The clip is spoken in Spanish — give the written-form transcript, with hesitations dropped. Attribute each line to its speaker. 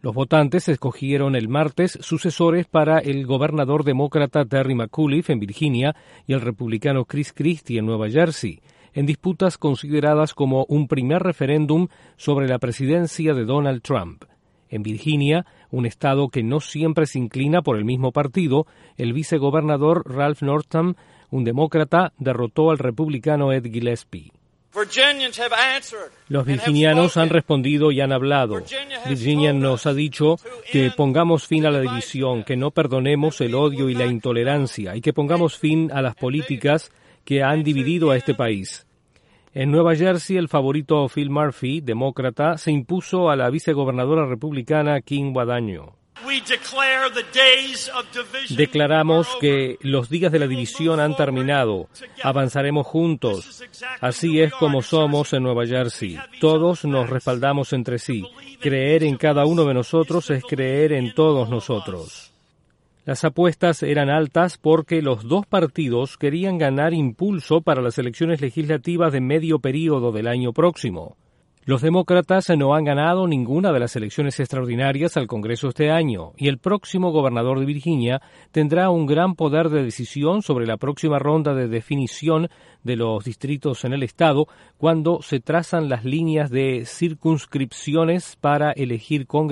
Speaker 1: Los votantes escogieron el martes sucesores para el gobernador demócrata Terry McAuliffe en Virginia y el republicano Chris Christie en Nueva Jersey, en disputas consideradas como un primer referéndum sobre la presidencia de Donald Trump. En Virginia, un estado que no siempre se inclina por el mismo partido, el vicegobernador Ralph Northam, un demócrata, derrotó al republicano Ed Gillespie. Los virginianos han respondido y han hablado. Virginia nos ha dicho que pongamos fin a la división, que no perdonemos el odio y la intolerancia y que pongamos fin a las políticas que han dividido a este país. En Nueva Jersey, el favorito Phil Murphy, demócrata, se impuso a la vicegobernadora republicana Kim Guadagno. Declaramos que los días de la división han terminado. Avanzaremos juntos. Así es como somos en Nueva Jersey. Todos nos respaldamos entre sí. Creer en cada uno de nosotros es creer en todos nosotros. Las apuestas eran altas porque los dos partidos querían ganar impulso para las elecciones legislativas de medio período del año próximo. Los demócratas no han ganado ninguna de las elecciones extraordinarias al Congreso este año, y el próximo gobernador de Virginia tendrá un gran poder de decisión sobre la próxima ronda de definición de los distritos en el estado, cuando se trazan las líneas de circunscripciones para elegir congresistas